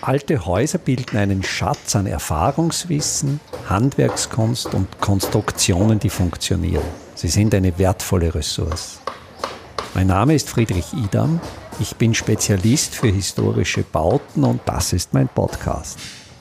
Alte Häuser bilden einen Schatz an Erfahrungswissen, Handwerkskunst und Konstruktionen, die funktionieren. Sie sind eine wertvolle Ressource. Mein Name ist Friedrich Idam. Ich bin Spezialist für historische Bauten und das ist mein Podcast.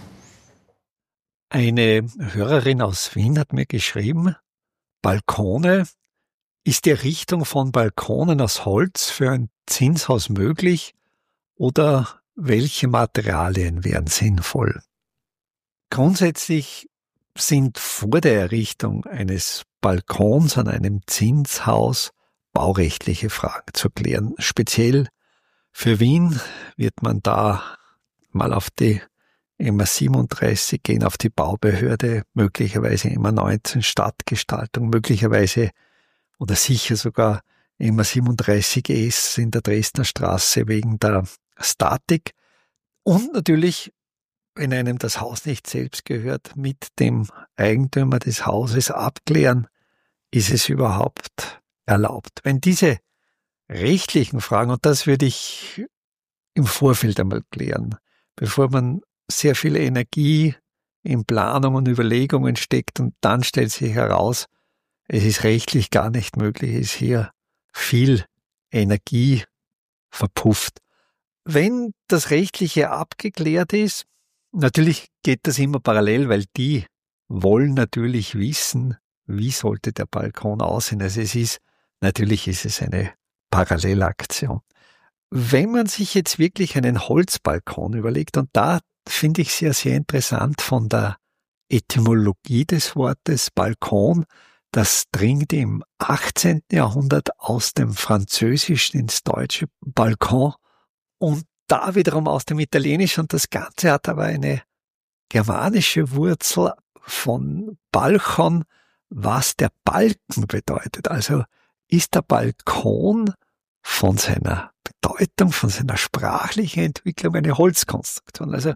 Eine Hörerin aus Wien hat mir geschrieben, Balkone, ist die Errichtung von Balkonen aus Holz für ein Zinshaus möglich oder welche Materialien wären sinnvoll? Grundsätzlich sind vor der Errichtung eines Balkons an einem Zinshaus baurechtliche Fragen zu klären. Speziell für Wien wird man da mal auf die MA 37 gehen, auf die Baubehörde, möglicherweise MA 19 Stadtgestaltung, möglicherweise oder sicher sogar MA 37S in der Dresdner Straße wegen der Statik und natürlich, wenn einem das Haus nicht selbst gehört, mit dem Eigentümer des Hauses abklären, ist es überhaupt erlaubt. Wenn diese rechtlichen Fragen, und das würde ich im Vorfeld einmal klären, bevor man sehr viel Energie in Planung und Überlegungen steckt und dann stellt sich heraus, es ist rechtlich gar nicht möglich, es ist hier viel Energie verpufft. Wenn das Rechtliche abgeklärt ist, natürlich geht das immer parallel, weil die wollen natürlich wissen, wie sollte der Balkon aussehen. Also natürlich ist es eine Parallelaktion. Wenn man sich jetzt wirklich einen Holzbalkon überlegt, und da finde ich sehr, sehr interessant von der Etymologie des Wortes Balkon, das dringt im 18. Jahrhundert aus dem Französischen ins Deutsche, Balkon, und da wiederum aus dem Italienischen, und das Ganze hat aber eine germanische Wurzel von Balchon, was der Balken bedeutet. Also ist der Balkon von seiner Bedeutung, von seiner sprachlichen Entwicklung eine Holzkonstruktion. Also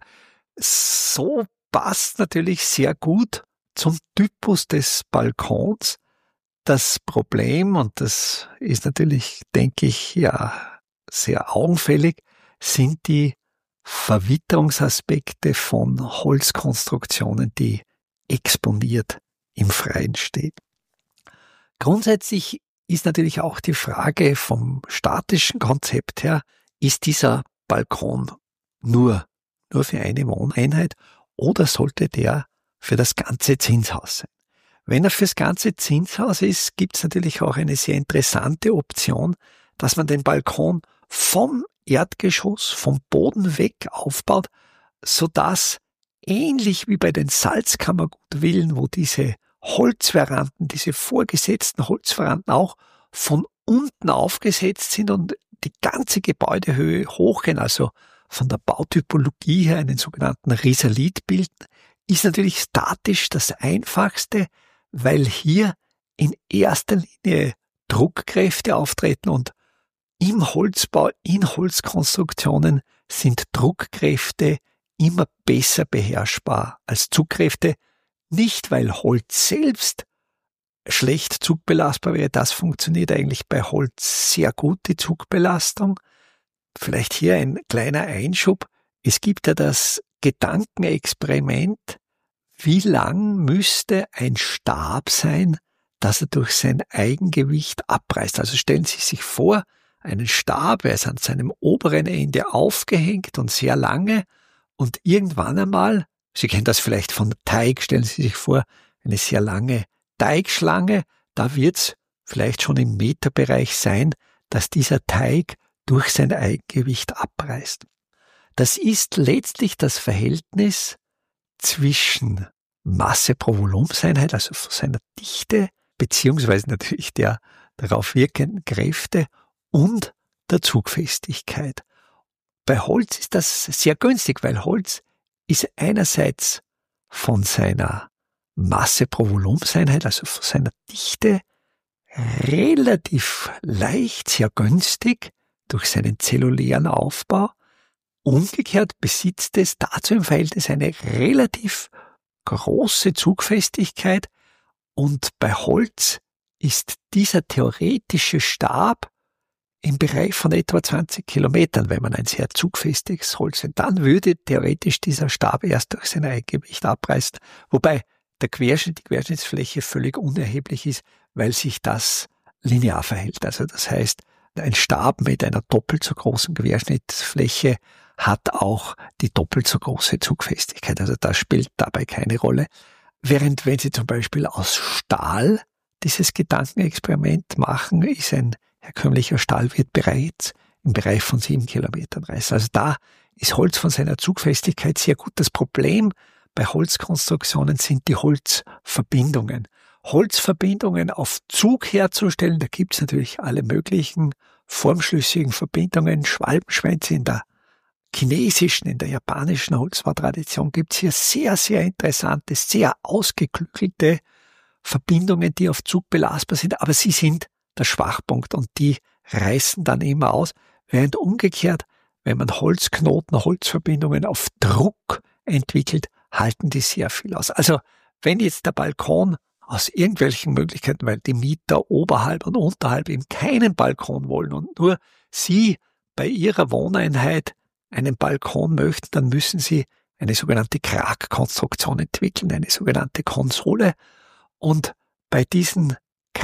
so passt natürlich sehr gut zum Typus des Balkons. Das Problem, und das ist natürlich, denke ich, ja sehr augenfällig, sind die Verwitterungsaspekte von Holzkonstruktionen, die exponiert im Freien stehen. Grundsätzlich ist natürlich auch die Frage vom statischen Konzept her, ist dieser Balkon nur für eine Wohneinheit oder sollte der für das ganze Zinshaus sein? Wenn er fürs ganze Zinshaus ist, gibt es natürlich auch eine sehr interessante Option, dass man den Balkon vom Erdgeschoss, vom Boden weg aufbaut, sodass ähnlich wie bei den Salzkammergutvillen, wo diese Holzveranden, diese vorgesetzten Holzveranden auch von unten aufgesetzt sind und die ganze Gebäudehöhe hochgehen, also von der Bautypologie her einen sogenannten Risalit bilden, ist natürlich statisch das Einfachste, weil hier in erster Linie Druckkräfte auftreten und im Holzbau, in Holzkonstruktionen sind Druckkräfte immer besser beherrschbar als Zugkräfte. Nicht, weil Holz selbst schlecht zugbelastbar wäre, das funktioniert eigentlich bei Holz sehr gut, die Zugbelastung. Vielleicht hier ein kleiner Einschub. Es gibt ja das Gedankenexperiment, wie lang müsste ein Stab sein, dass er durch sein Eigengewicht abreißt. Also stellen Sie sich vor, einen Stab, er ist an seinem oberen Ende aufgehängt und sehr lange und irgendwann einmal, Sie kennen das vielleicht von Teig, stellen Sie sich vor, eine sehr lange Teigschlange, da wird es vielleicht schon im Meterbereich sein, dass dieser Teig durch sein Eigengewicht abreißt. Das ist letztlich das Verhältnis zwischen Masse pro Volumenseinheit, also von seiner Dichte, beziehungsweise natürlich der darauf wirkenden Kräfte und der Zugfestigkeit. Bei Holz ist das sehr günstig, weil Holz ist einerseits von seiner Masse pro Volumenseinheit, also von seiner Dichte, relativ leicht, sehr günstig durch seinen zellulären Aufbau. Umgekehrt besitzt es dazu im Verhältnis eine relativ große Zugfestigkeit und bei Holz ist dieser theoretische Stab im Bereich von etwa 20 Kilometern, wenn man ein sehr zugfestes Holz hat, dann würde theoretisch dieser Stab erst durch sein Eigengewicht abreißen, wobei die Querschnittsfläche völlig unerheblich ist, weil sich das linear verhält. Also das heißt, ein Stab mit einer doppelt so großen Querschnittsfläche hat auch die doppelt so große Zugfestigkeit. Also das spielt dabei keine Rolle. Während wenn Sie zum Beispiel aus Stahl dieses Gedankenexperiment machen, ist ein herkömmlicher Stahlwirt bereits im Bereich von 7 Kilometern reißen. Also da ist Holz von seiner Zugfestigkeit sehr gut. Das Problem bei Holzkonstruktionen sind die Holzverbindungen. Holzverbindungen auf Zug herzustellen, da gibt es natürlich alle möglichen formschlüssigen Verbindungen, Schwalbenschwänze in der chinesischen, in der japanischen Holzbautradition gibt es hier sehr, sehr interessante, sehr ausgeklügelte Verbindungen, die auf Zug belastbar sind, aber sie sind der Schwachpunkt und die reißen dann immer aus, während umgekehrt, wenn man Holzknoten, Holzverbindungen auf Druck entwickelt, halten die sehr viel aus. Also wenn jetzt der Balkon aus irgendwelchen Möglichkeiten, weil die Mieter oberhalb und unterhalb eben keinen Balkon wollen und nur Sie bei Ihrer Wohneinheit einen Balkon möchten, dann müssen Sie eine sogenannte Kragkonstruktion entwickeln, eine sogenannte Konsole. Und bei diesen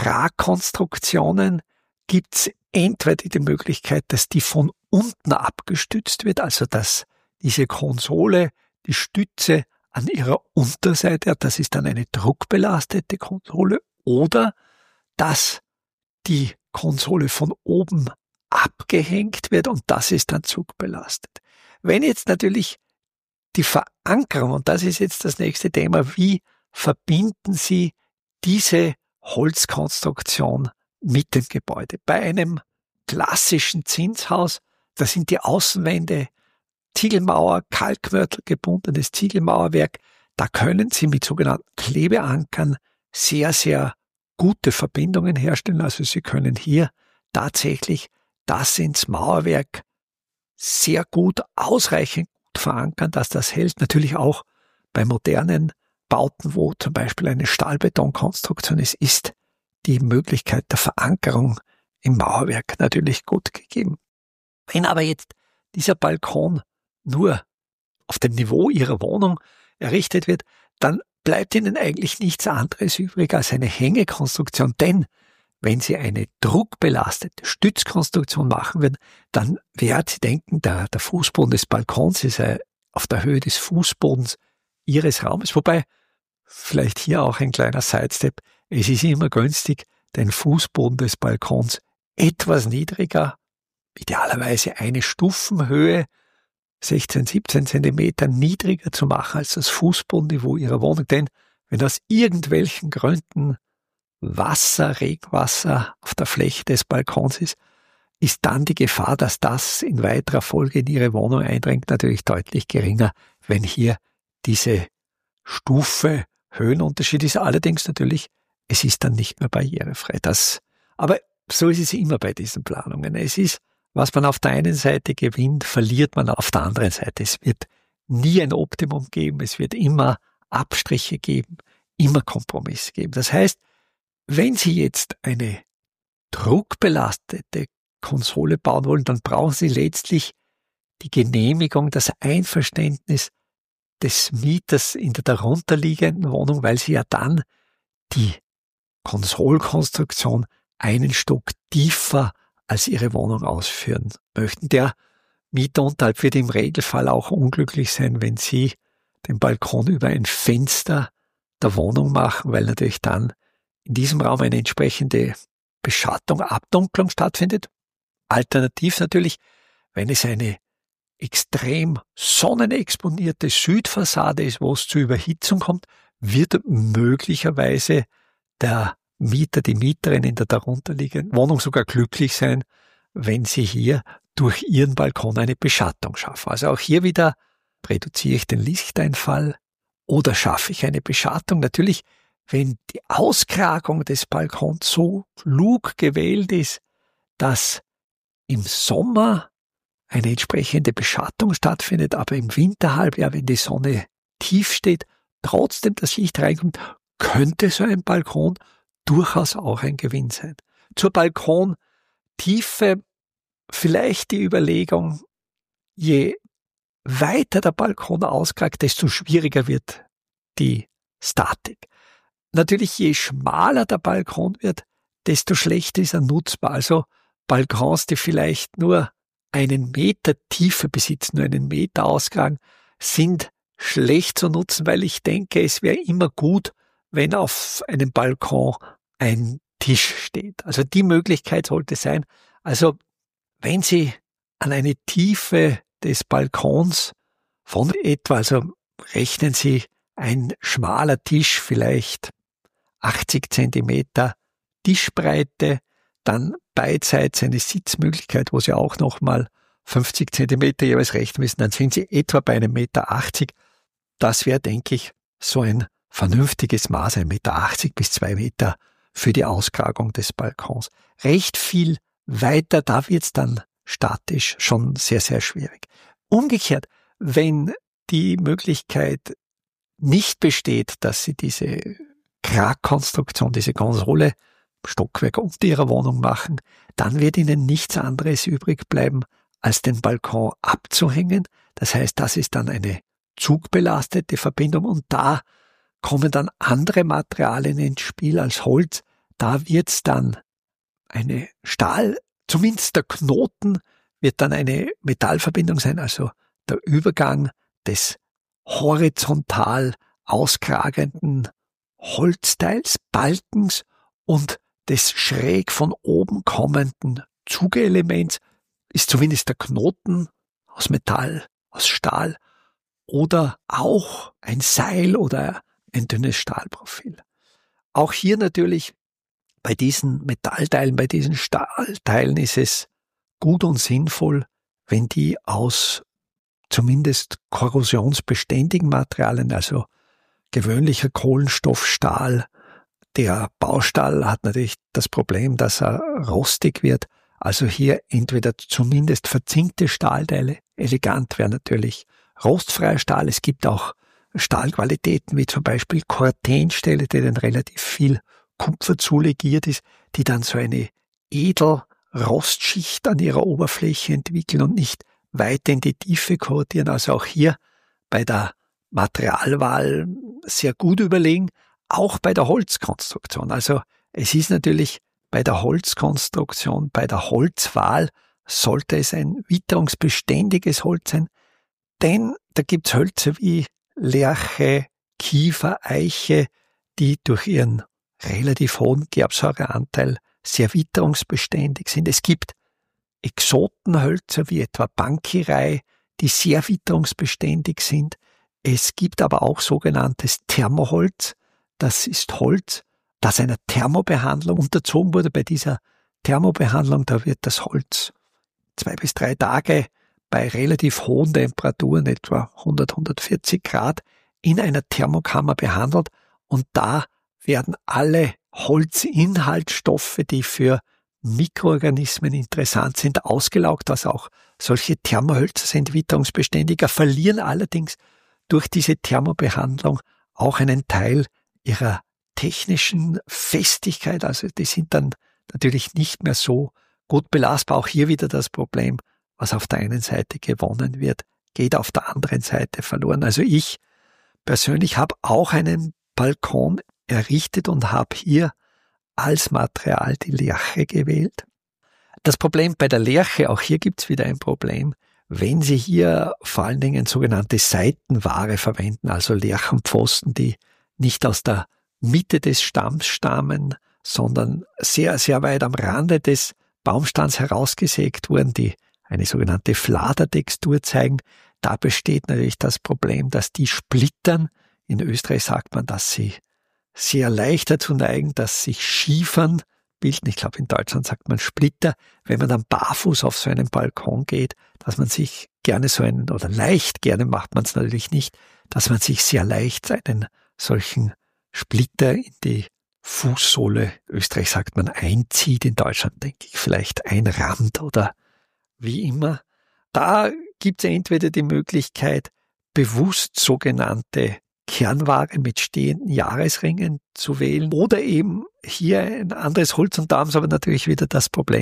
Kragkonstruktionen gibt es entweder die Möglichkeit, dass die von unten abgestützt wird, also dass diese Konsole die Stütze an ihrer Unterseite hat, das ist dann eine druckbelastete Konsole, oder dass die Konsole von oben abgehängt wird und das ist dann zugbelastet. Wenn jetzt natürlich die Verankerung, und das ist jetzt das nächste Thema, wie verbinden Sie diese Holzkonstruktion mit dem Gebäude? Bei einem klassischen Zinshaus, da sind die Außenwände Ziegelmauer, Kalkmörtel gebundenes Ziegelmauerwerk, da können Sie mit sogenannten Klebeankern sehr, sehr gute Verbindungen herstellen. Also Sie können hier tatsächlich das ins Mauerwerk sehr gut, ausreichend gut verankern, dass das hält. Natürlich auch bei modernen Bauten, wo zum Beispiel eine Stahlbetonkonstruktion ist die Möglichkeit der Verankerung im Mauerwerk natürlich gut gegeben. Wenn aber jetzt dieser Balkon nur auf dem Niveau Ihrer Wohnung errichtet wird, dann bleibt Ihnen eigentlich nichts anderes übrig als eine Hängekonstruktion, denn wenn Sie eine druckbelastete Stützkonstruktion machen würden, dann werden Sie denken, der Fußboden des Balkons ist auf der Höhe des Fußbodens Ihres Raumes, wobei vielleicht hier auch ein kleiner Sidestep, es ist immer günstig, den Fußboden des Balkons etwas niedriger, idealerweise eine Stufenhöhe, 16, 17 Zentimeter niedriger zu machen als das Fußbodenniveau Ihrer Wohnung, denn wenn aus irgendwelchen Gründen Regenwasser auf der Fläche des Balkons ist dann die Gefahr, dass das in weiterer Folge in Ihre Wohnung eindringt, natürlich deutlich geringer, wenn hier diese Stufe Höhenunterschied ist. Allerdings natürlich, es ist dann nicht mehr barrierefrei. Aber so ist es immer bei diesen Planungen. Es ist, was man auf der einen Seite gewinnt, verliert man auf der anderen Seite. Es wird nie ein Optimum geben, es wird immer Abstriche geben, immer Kompromisse geben. Das heißt, wenn Sie jetzt eine druckbelastete Konsole bauen wollen, dann brauchen Sie letztlich die Genehmigung, das Einverständnis des Mieters in der darunterliegenden Wohnung, weil Sie ja dann die Konsolkonstruktion einen Stock tiefer als Ihre Wohnung ausführen möchten. Der Mieter unterhalb wird im Regelfall auch unglücklich sein, wenn Sie den Balkon über ein Fenster der Wohnung machen, weil natürlich dann in diesem Raum eine entsprechende Beschattung, Abdunklung stattfindet. Alternativ natürlich, wenn es eine extrem sonnenexponierte Südfassade ist, wo es zu Überhitzung kommt, wird möglicherweise der Mieter, die Mieterin in der darunterliegenden Wohnung sogar glücklich sein, wenn sie hier durch ihren Balkon eine Beschattung schaffen. Also auch hier wieder reduziere ich den Lichteinfall oder schaffe ich eine Beschattung. Natürlich, wenn die Auskragung des Balkons so klug gewählt ist, dass im Sommer eine entsprechende Beschattung stattfindet, aber im Winterhalbjahr, wenn die Sonne tief steht, trotzdem das Licht reinkommt, könnte so ein Balkon durchaus auch ein Gewinn sein. Zur Balkontiefe vielleicht die Überlegung, je weiter der Balkon auskragt, desto schwieriger wird die Statik. Natürlich, je schmaler der Balkon wird, desto schlechter ist er nutzbar. Also Balkons, die vielleicht nur 1 Meter Tiefe besitzen, nur 1 Meter auskragen, sind schlecht zu nutzen, weil ich denke, es wäre immer gut, wenn auf einem Balkon ein Tisch steht. Also die Möglichkeit sollte sein. Also wenn Sie an eine Tiefe des Balkons von etwa, also rechnen Sie ein schmaler Tisch, vielleicht 80 Zentimeter Tischbreite, dann beidseits eine Sitzmöglichkeit, wo Sie auch nochmal 50 Zentimeter jeweils rechnen müssen, dann sind Sie etwa bei 1,80 Meter. Das wäre, denke ich, so ein vernünftiges Maß, 1,80 Meter bis 2 Meter für die Auskragung des Balkons. Recht viel weiter, da wird es dann statisch schon sehr, sehr schwierig. Umgekehrt, wenn die Möglichkeit nicht besteht, dass Sie diese Kragkonstruktion, diese Konsole, Stockwerk unter Ihrer Wohnung machen, dann wird Ihnen nichts anderes übrig bleiben, als den Balkon abzuhängen. Das heißt, das ist dann eine zugbelastete Verbindung und da kommen dann andere Materialien ins Spiel als Holz. Da wird es dann eine zumindest der Knoten wird dann eine Metallverbindung sein, also der Übergang des horizontal auskragenden Holzteils, Balkens und des schräg von oben kommenden Zugeelements ist zumindest der Knoten aus Metall, aus Stahl oder auch ein Seil oder ein dünnes Stahlprofil. Auch hier natürlich bei diesen Metallteilen, bei diesen Stahlteilen ist es gut und sinnvoll, wenn die aus zumindest korrosionsbeständigen Materialien, also gewöhnlicher Kohlenstoff, Stahl. Der Baustahl hat natürlich das Problem, dass er rostig wird. Also hier entweder zumindest verzinkte Stahlteile. Elegant wäre natürlich rostfreier Stahl. Es gibt auch Stahlqualitäten wie zum Beispiel Cortenstähle, denen relativ viel Kupfer zulegiert ist, die dann so eine Edelrostschicht an ihrer Oberfläche entwickeln und nicht weit in die Tiefe korrodieren. Also auch hier bei der Materialwahl sehr gut überlegen, auch bei der Holzkonstruktion. Also es ist natürlich bei der Holzkonstruktion, bei der Holzwahl sollte es ein witterungsbeständiges Holz sein, denn da gibt's Hölzer wie Lärche, Kiefer, Eiche, die durch ihren relativ hohen Gerbsäureanteil sehr witterungsbeständig sind. Es gibt Exotenhölzer wie etwa Bankirei, die sehr witterungsbeständig sind. Es gibt aber auch sogenanntes Thermoholz. Das ist Holz, das einer Thermobehandlung unterzogen wurde. Bei dieser Thermobehandlung, da wird das Holz 2 bis 3 Tage bei relativ hohen Temperaturen, etwa 100, 140 Grad, in einer Thermokammer behandelt und da werden alle Holzinhaltsstoffe, die für Mikroorganismen interessant sind, ausgelaugt, was auch solche Thermohölzer sind witterungsbeständiger, verlieren allerdings durch diese Thermobehandlung auch einen Teil ihrer technischen Festigkeit. Also die sind dann natürlich nicht mehr so gut belastbar. Auch hier wieder das Problem, was auf der einen Seite gewonnen wird, geht auf der anderen Seite verloren. Also ich persönlich habe auch einen Balkon errichtet und habe hier als Material die Lärche gewählt. Das Problem bei der Lärche, auch hier gibt es wieder ein Problem, wenn Sie hier vor allen Dingen sogenannte Seitenware verwenden, also Lärchenpfosten, die nicht aus der Mitte des Stamms stammen, sondern sehr, sehr weit am Rande des Baumstands herausgesägt wurden, die eine sogenannte Fladertextur zeigen. Da besteht natürlich das Problem, dass die splittern. In Österreich sagt man, dass sie sehr leicht dazu neigen, dass sich Schiefern bilden. Ich glaube, in Deutschland sagt man Splitter. Wenn man dann barfuß auf so einen Balkon geht, dass man sich gerne oder leicht gerne macht man es natürlich nicht, dass man sich sehr leicht einen solchen Splitter in die Fußsohle, in Österreich sagt man einzieht, in Deutschland denke ich vielleicht einrammt oder wie immer. Da gibt es entweder die Möglichkeit, bewusst sogenannte Kernware mit stehenden Jahresringen zu wählen oder eben hier ein anderes Holz. Und da haben sie aber natürlich wieder das Problem,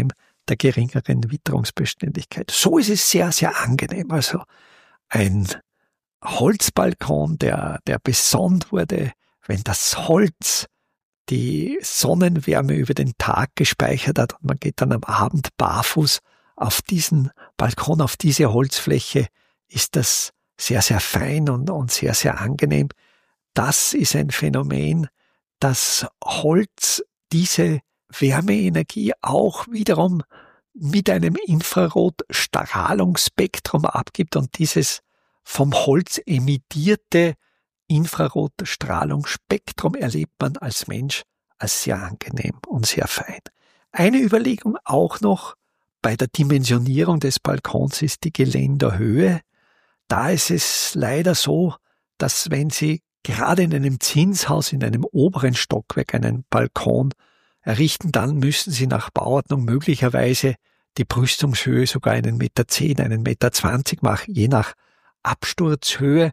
der geringeren Witterungsbeständigkeit. So ist es sehr, sehr angenehm. Also ein Holzbalkon, der besonnt wurde, wenn das Holz die Sonnenwärme über den Tag gespeichert hat und man geht dann am Abend barfuß auf diesen Balkon, auf diese Holzfläche, ist das sehr, sehr fein und sehr, sehr angenehm. Das ist ein Phänomen, dass Holz diese Wärmeenergie auch wiederum mit einem Infrarotstrahlungsspektrum abgibt und dieses vom Holz emittierte Infrarotstrahlungsspektrum erlebt man als Mensch als sehr angenehm und sehr fein. Eine Überlegung auch noch bei der Dimensionierung des Balkons ist die Geländerhöhe. Da ist es leider so, dass wenn Sie gerade in einem Zinshaus, in einem oberen Stockwerk einen Balkon errichten, dann müssen Sie nach Bauordnung möglicherweise die Brüstungshöhe sogar 1,10 Meter, 1,20 Meter machen, je nach Absturzhöhe.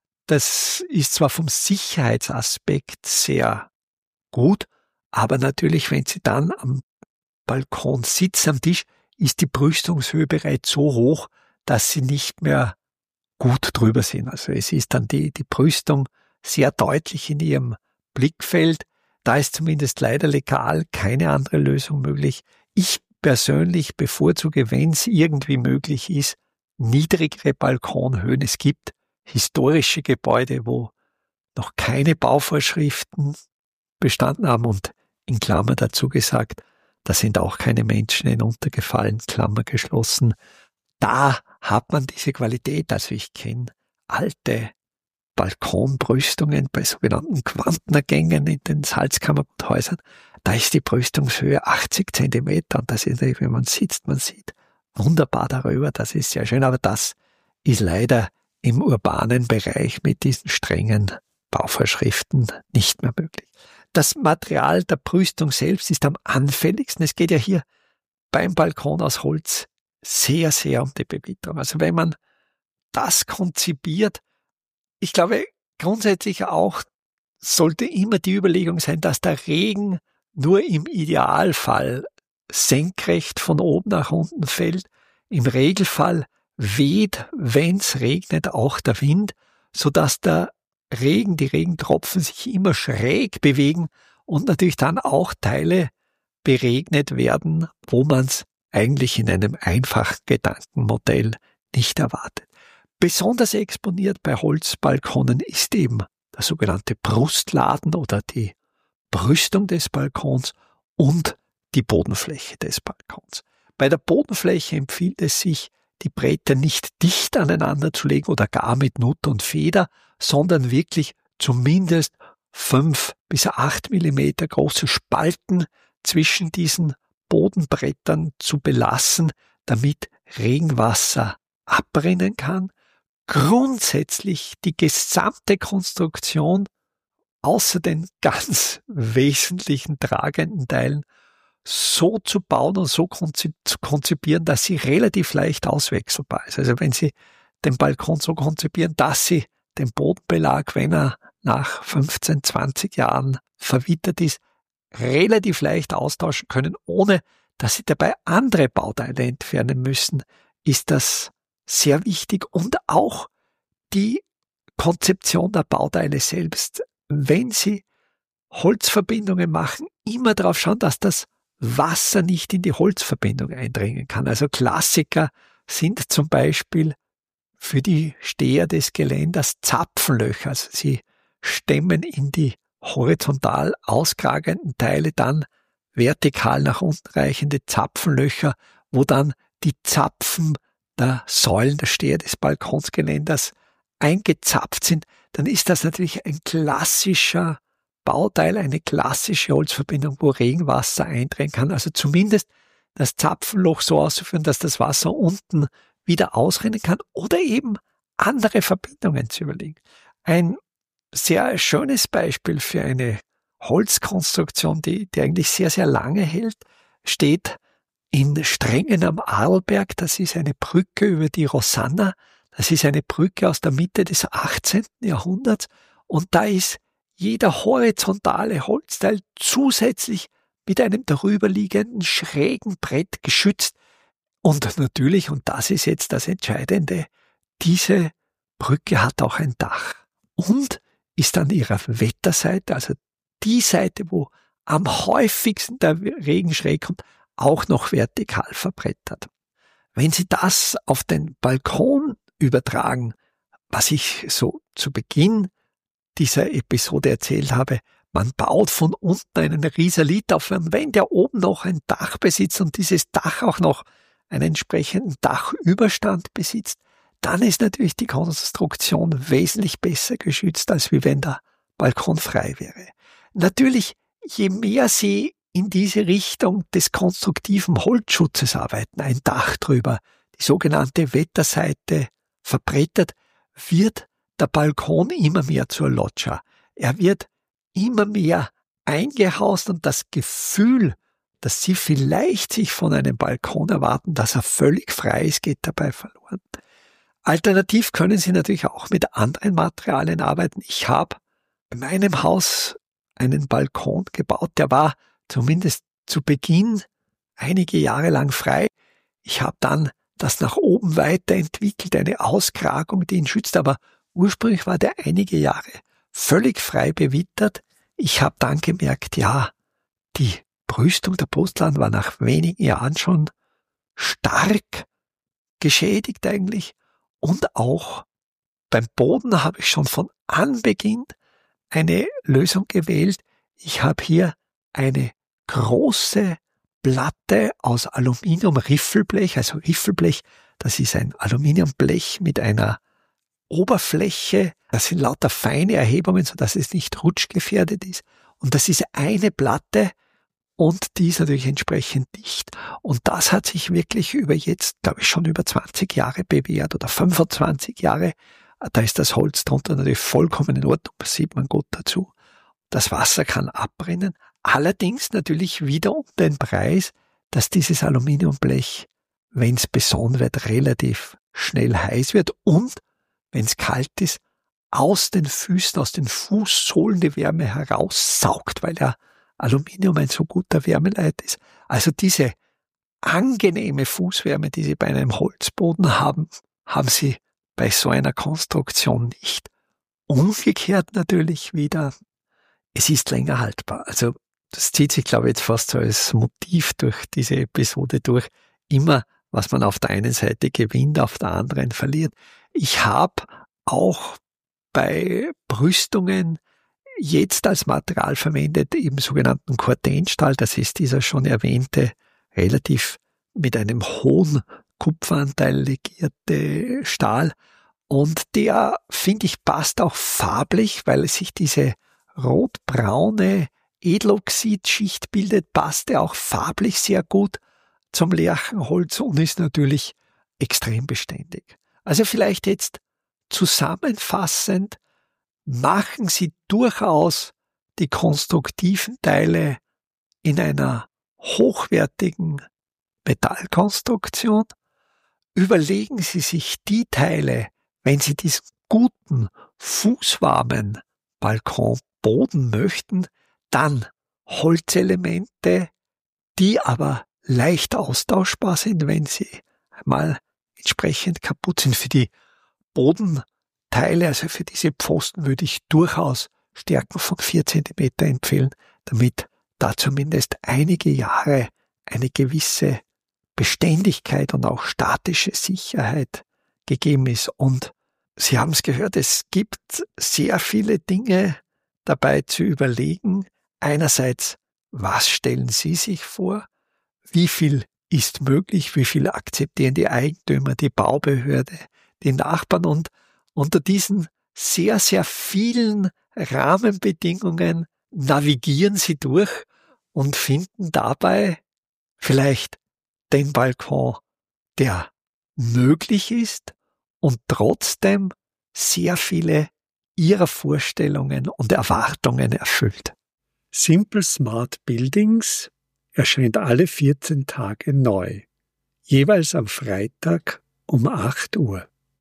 Das ist zwar vom Sicherheitsaspekt sehr gut, aber natürlich, wenn Sie dann am Balkon sitzen, am Tisch, ist die Brüstungshöhe bereits so hoch, dass Sie nicht mehr gut drüber sind. Also es ist dann die Brüstung sehr deutlich in Ihrem Blickfeld. Da ist zumindest leider legal keine andere Lösung möglich. Ich persönlich bevorzuge, wenn es irgendwie möglich ist, niedrigere Balkonhöhen. Es gibt historische Gebäude, wo noch keine Bauvorschriften bestanden haben und in Klammer dazu gesagt, da sind auch keine Menschen hinuntergefallen, Klammer geschlossen. Da hat man diese Qualität. Also ich kenne alte Balkonbrüstungen bei sogenannten Quantenergängen in den Salzkammerhäusern. Da ist die Brüstungshöhe 80 Zentimeter und das ist, wenn man sitzt, man sieht wunderbar darüber. Das ist sehr schön, aber das ist leider im urbanen Bereich mit diesen strengen Bauvorschriften nicht mehr möglich. Das Material der Brüstung selbst ist am anfälligsten. Es geht ja hier beim Balkon aus Holz sehr, sehr um die Bewitterung. Also wenn man das konzipiert, ich glaube grundsätzlich auch sollte immer die Überlegung sein, dass der Regen nur im Idealfall senkrecht von oben nach unten fällt. Im Regelfall weht, wenn es regnet, auch der Wind, sodass die Regentropfen sich immer schräg bewegen und natürlich dann auch Teile beregnet werden, wo man es eigentlich in einem einfachen Gedankenmodell nicht erwartet. Besonders exponiert bei Holzbalkonen ist eben der sogenannte Brustladen oder die Brüstung des Balkons und die Bodenfläche des Balkons. Bei der Bodenfläche empfiehlt es sich, die Bretter nicht dicht aneinander zu legen oder gar mit Nut und Feder, sondern wirklich zumindest 5 bis 8 Millimeter große Spalten zwischen diesen Bodenbrettern zu belassen, damit Regenwasser abrinnen kann. Grundsätzlich die gesamte Konstruktion außer den ganz wesentlichen tragenden Teilen so zu bauen und so zu konzipieren, dass sie relativ leicht auswechselbar ist. Also wenn Sie den Balkon so konzipieren, dass Sie den Bodenbelag, wenn er nach 15, 20 Jahren verwittert ist, relativ leicht austauschen können, ohne dass Sie dabei andere Bauteile entfernen müssen, ist das sehr wichtig. Und auch die Konzeption der Bauteile selbst. Wenn Sie Holzverbindungen machen, immer darauf schauen, dass das Wasser nicht in die Holzverbindung eindringen kann. Also Klassiker sind zum Beispiel für die Steher des Geländers Zapfenlöcher. Also Sie stemmen in die horizontal auskragenden Teile dann vertikal nach unten reichende Zapfenlöcher, wo dann die Zapfen der Säulen der Steher des Balkonsgeländers eingezapft sind, dann ist das natürlich ein klassischer Bauteil, eine klassische Holzverbindung, wo Regenwasser eindringen kann. Also zumindest das Zapfenloch so auszuführen, dass das Wasser unten wieder ausrinnen kann oder eben andere Verbindungen zu überlegen. Ein sehr schönes Beispiel für eine Holzkonstruktion, die eigentlich sehr, sehr lange hält, steht in Strengen am Arlberg. Das ist eine Brücke über die Rosanna. Das ist eine Brücke aus der Mitte des 18. Jahrhunderts und da ist jeder horizontale Holzteil zusätzlich mit einem darüberliegenden schrägen Brett geschützt. Und natürlich, und das ist jetzt das Entscheidende, diese Brücke hat auch ein Dach und ist an ihrer Wetterseite, also die Seite, wo am häufigsten der Regen schräg kommt, auch noch vertikal verbrettert. Wenn Sie das auf den Balkon übertragen, was ich so zu Beginn dieser Episode erzählt habe, man baut von unten einen Risalit auf, und wenn der oben noch ein Dach besitzt und dieses Dach auch noch einen entsprechenden Dachüberstand besitzt, dann ist natürlich die Konstruktion wesentlich besser geschützt, als wie wenn der Balkon frei wäre. Natürlich, je mehr Sie in diese Richtung des konstruktiven Holzschutzes arbeiten, ein Dach drüber, die sogenannte Wetterseite verbrettert, wird der Balkon immer mehr zur Loggia. Er wird immer mehr eingehaust und das Gefühl, dass Sie vielleicht sich von einem Balkon erwarten, dass er völlig frei ist, geht dabei verloren. Alternativ können Sie natürlich auch mit anderen Materialien arbeiten. Ich habe in meinem Haus einen Balkon gebaut, der war zumindest zu Beginn einige Jahre lang frei. Ich habe dann das nach oben weiterentwickelt, eine Auskragung, die ihn schützt, aber ursprünglich war der einige Jahre völlig frei bewittert. Ich habe dann gemerkt, ja, die Brüstung der Brustladen war nach wenigen Jahren schon stark geschädigt eigentlich. Und auch beim Boden habe ich schon von Anbeginn eine Lösung gewählt. Ich habe hier eine große Platte aus Aluminium-Riffelblech. Also Riffelblech, das ist ein Aluminiumblech mit einer Oberfläche. Das sind lauter feine Erhebungen, sodass es nicht rutschgefährdet ist. Und das ist eine Platte und die ist natürlich entsprechend dicht. Und das hat sich wirklich über jetzt, glaube ich, schon über 20 Jahre bewährt oder 25 Jahre. Da ist das Holz drunter natürlich vollkommen in Ordnung, das sieht man gut dazu. Das Wasser kann abbrennen. Allerdings natürlich wieder um den Preis, dass dieses Aluminiumblech, wenn es besonnen wird, relativ schnell heiß wird und, wenn es kalt ist, aus den Füßen, aus den Fußsohlen die Wärme heraussaugt, weil ja Aluminium ein so guter Wärmeleit ist. Also diese angenehme Fußwärme, die Sie bei einem Holzboden haben, haben Sie bei so einer Konstruktion nicht. Umgekehrt natürlich wieder, es ist länger haltbar. Also das zieht sich, glaube ich, jetzt fast so als Motiv durch diese Episode durch. Immer, was man auf der einen Seite gewinnt, auf der anderen verliert. Ich habe auch bei Brüstungen jetzt als Material verwendet, eben sogenannten Cortenstahl. Das ist dieser schon erwähnte, relativ mit einem hohen Kupferanteil legierte Stahl. Und der, finde ich, passt auch farblich, weil sich diese rotbraune Edeloxidschicht bildet, passt er auch farblich sehr gut zum Lärchenholz und ist natürlich extrem beständig. Also vielleicht jetzt zusammenfassend, machen Sie durchaus die konstruktiven Teile in einer hochwertigen Metallkonstruktion. Überlegen Sie sich die Teile, wenn Sie diesen guten, fußwarmen Balkonboden möchten, dann Holzelemente, die aber leicht austauschbar sind, wenn sie einmal entsprechend kaputt sind. Für die Bodenteile, also für diese Pfosten, würde ich durchaus Stärken von 4 cm empfehlen, damit da zumindest einige Jahre eine gewisse Beständigkeit und auch statische Sicherheit gegeben ist. Und Sie haben es gehört, es gibt sehr viele Dinge dabei zu überlegen. Einerseits, was stellen Sie sich vor? Wie viel ist möglich? Wie viel akzeptieren die Eigentümer, die Baubehörde, die Nachbarn? Und unter diesen sehr, sehr vielen Rahmenbedingungen navigieren Sie durch und finden dabei vielleicht den Balkon, der möglich ist und trotzdem sehr viele Ihrer Vorstellungen und Erwartungen erfüllt. Simple Smart Buildings erscheint alle 14 Tage neu, jeweils am Freitag um 8 Uhr.